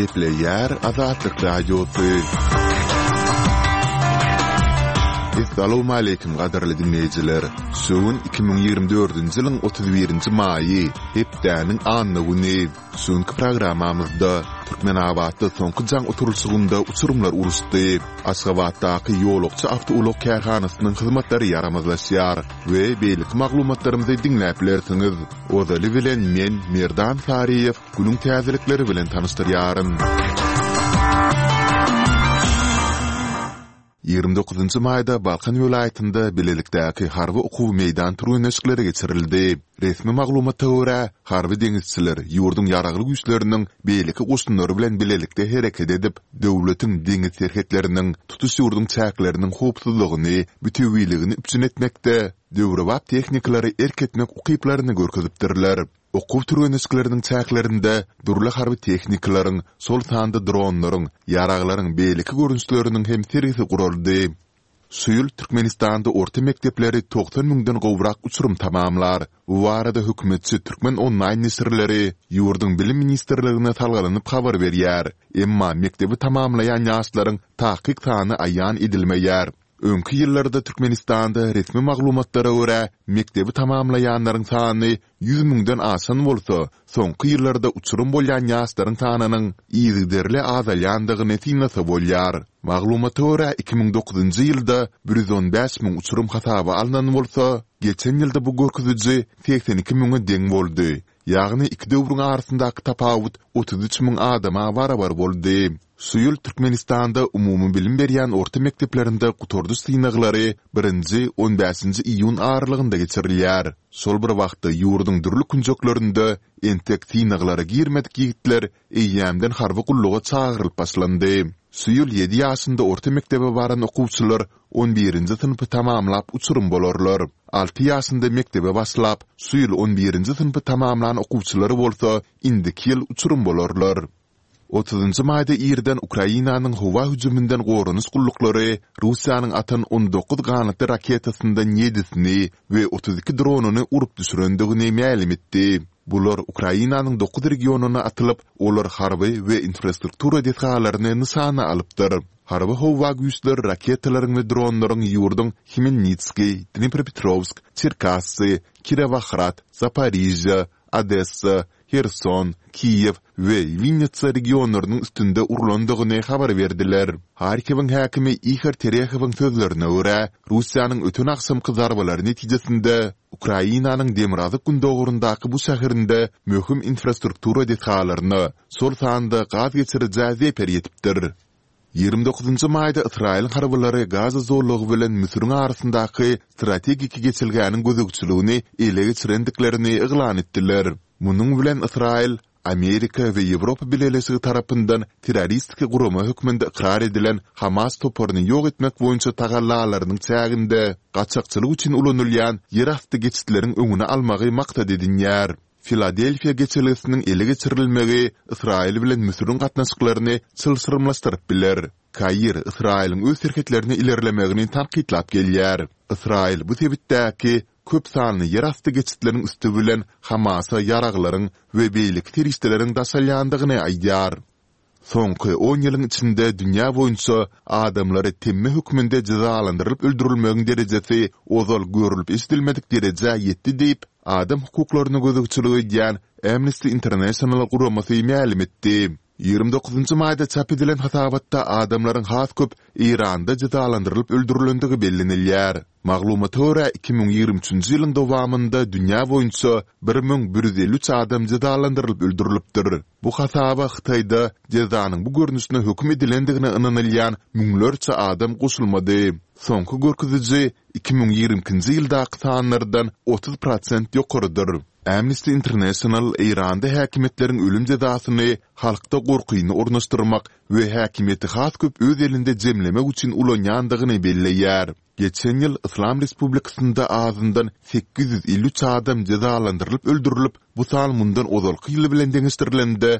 Gepleyer Azatlık Radyosu. Assalamu alaykum qadarly dinleyijiler. Şuun 2024-nji ýylyň 31-nji maýy, hepdäniň anny güni. Şuňky programamyzda Türkmenabatda soňky jaň oturulşygynda uçurumlar uruşdy. Aşgabatdaky ýolukçy awtoulog kärhanasynyň hyzmatlary yaramazlaşýar we beýlik maglumatlarymyzy dinläp bilersiňiz. Ozaly bilen men Merdan Sariýew günüň täzelikleri bilen tanışdyrýarym. 29 mayda Balkan vilayetinde bilelikdäki harby okuw meýdan turýanyşykları geçirildi. Resmi maglumata görä, harby deňizçiler ýurdun ýaragly güýçleriniň beýleki goşunlary bilen bilelikde hereket edip, döwletiň deňiz serhetleriniň tutuş ýurdun çäkleriniň howpsuzlygyny, bütünligini üpçün etmekde, döwrewap tehnikalary erketmek ukyplaryny görkezipdirler. Okuw turýanyşyklarynyň çäklerinde durly harby tehnikalaryň, sol sanda dronlaryň, ýaraglaryň beýleki görünüşleriniň hem serisi guruldy. Suýul Türkmenistanda orta mekdepleri 90 000-den gowrak uçurum tamamlar. Bu arada hökümetçi Türkmen online nesirleri ýurdun bilim ministrligine talgalanyp habar berýär. Emma mekdebi tamamlayan ýaşlaryň tahqiq sany aýan edilmeýär. Öňkü ýyllarda Türkmenistanda resmi maglumatlara görä mekdebi tamamlayanlaryň sany 100 000-den aşan bolsa, soňky ýyllarda uçurum bolýan ýaşlaryň sanynyň ýygyderli azalýandygyny tinlasa bolýar. Maglumata görä 2009-njy ýylda 115 000 uçurum hasaby alynan bolsa, geçen ýylda bu görkeziji 82 000-e deň boldy. Ýagny iki döwrüň arasyndaky tapawut 33 000 adama barabar boldy. Suýul Türkmenistanda umumy bilim berýän orta mekdeplerinde gutorduş synaglary 1-15 iýun aralygynda geçirilýär. Şol bir wagtda ýurdun durly kunjoklarynda entek synaglary girmedik ýigitler eýýämden harby gulluga çagyrylyp başlandy. Suýul 7 ýaşynda orta mektebe baran okuwçylar 11-nji synpy tamamlap uçurum bolarlar. 6 ýaşynda mektebe başlap, suýul 11-nji synpy tamamlanan okuwçylary bolsa, indiki ýyl uçurum bolarlar. 30 mayda ýerden Ukrainanyň howa hüjümünden gorunuş gullukları Russiýanyň atan 19 ganatly raketasyndan 7-sini we 32 dronuny urup düşürendigini ma'lum etdi. Bular Ukrainanyň 9 regionuna atylyp, olar harby we infrastruktura detalaryny nysana alypdyr. Harby howa güýçleri raketalaryň we dronlaryň ýurdun Khmelnytski, Dnipropetrovsk, Cherkasy, Kirovohrad, Zaporizhzhia, Odessa, Kherson, Kiyev we Vinnytsa regionlarynyň üstünde urulandygyny habar berdiler. Harkiwň häkimi Ihor Terehowyň sözlerine görä, Russiýanyň ötün aksymky zarbalary netijesinde Ukrainanyň Demirazık gündogurundaky bu şäherinde möhüm infrastruktura detalaryny sol sanda gaz geçirjäki zeper ýetipdir. 29 mayda Israil harbylary gaz zorlugy bilen Misrň arasyndaky strategik geçilgäniň gözükçüligini ele geçirendiklerini iglan etdiler. Munyň bilen Israil, Amerika we Ýewropa bileşigi tarapyndan terroristik gurama hökmünde ikrar edilen Hamas toparyny ýok etmek boýunça tagallalarynyň çäginde gaçakçylyk üçin ulanylýan ýerasty geçitleriň öňüne almagy maksat edilýär. Filadelfiya geçilisiniň ele geçirilmegi Israil bilen Misrň gatnaşyklaryny çylsyrmlaşdyryp biler. Kair Israil'in öz serhetlerini ilerlemegini tanqidlap gelýär. Israil bu sebitdäki köp sanly ýerasty geçitleriň üstü bilen Hamasa ýaraglaryň we beýlik teröristleriň daşalýandygyny aýdýar. Soňky 10 ýylyň içinde dünýä boýunça adamlary temme hökmünde jazalandyrylyp öldürilmegiň derejesi ozal görülüp istilmedik dereje ýetdi diýip adam hukuklaryny gözükçüligi edýän Amnesty International guramasy ma'lum etdi. 29 mayda çap edilen hasabatda adamlaryň has köp Iranda jazalandyrylyp öldürilendigi bellenilýär. Maglumata görä 2023-nji ýylyň dowamynda dünýä boýunça 1153 adam jazalandyrylyp öldürilipdir. Bu hasaba Hytaýda jazanyň bu görnüşine hökm edilendigine ynanylýan müňlerçe adam goşulmady. Soňky görkeziji 2020-nji ýyldaky sanlardan 30% ýokarydyr. Amnesty International Iranda häkimetleriň ölüm jazasyny halkda gorkyny ornaşdyrmak we häkimeti has köp öz elinde jemlemek üçin ulanýandygyny belleýär. Geçen ýyl Islam Respublikasynda azyndan 853 adam jazalandyrylyp öldürilip, bu san mundan ozalky ýyly bilen deňişdirilende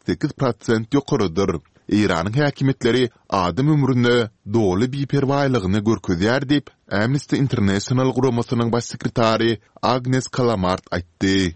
48% ýokarydyr. Iranyň häkimetleri adam ömrüne doly biperwaýlygyny görkezýär diýip Amnesty International guramasynyň baş sekretary Agnes Kalamart aýtdy.